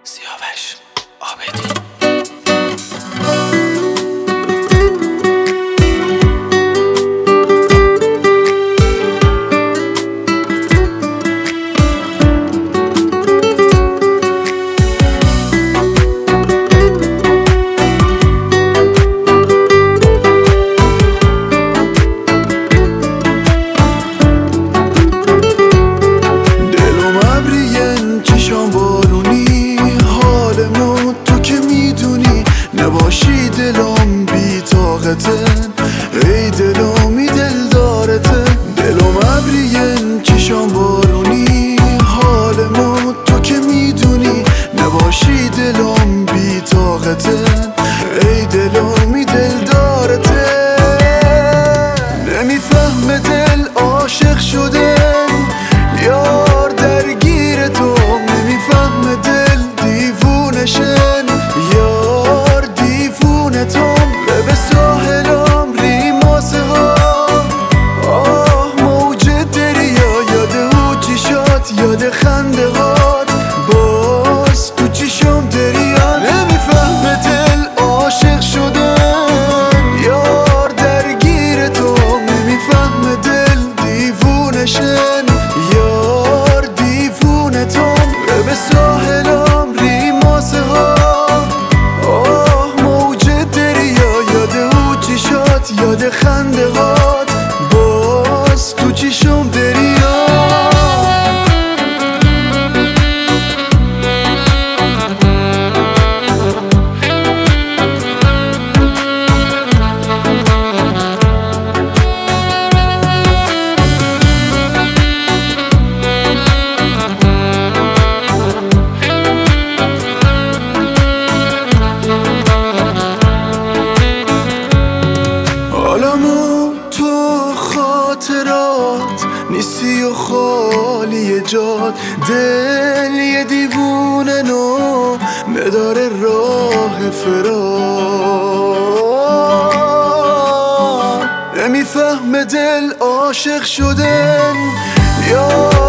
سیاوش عابدی. نباشی دلم بی طاقتن، ای دلمی دل دارته. دلم ابریه چشام بارونی، حالمو تو که میدونی. نباشی دلم بی طاقتن، ای دلمی دل دارته. نمیفهمه دل عاشق شدن، یار درگیر تو. نمیفهمه دل دیوونشن، یار دیوونتم. به ساحلم ریماسه ها، آه موج دریا. یاد او چشات، یاد خنده هات، باز تو چشم دریا. نمیفهمه دل عاشق شدن، یار درگیر تو. نمیفهمه دل دیوونشن، یار دیوونتم. به ساحلم ریماسه ها، یاد خنده هات، باز تو چشم دریا. عالمو تو خاطرات نیستی و خالی جات. دل یه دیوونه نو نداره راه فرار. نمیفهمه دل عاشق شدن، یا